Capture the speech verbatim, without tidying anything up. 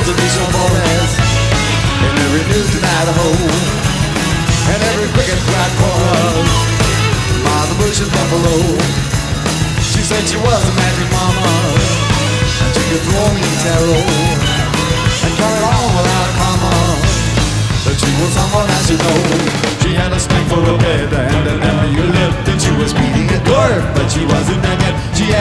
Appalachian forest, in every Newton, Idaho, and every cricket cried chorus by the bushes buffalo. She said she was a magic mama, and she could throw me tarot and carry on without a comma. But she was someone as you know. She had a strength for a bed and an you lived, and she was beating a dwarf, but she wasn't a yet. She had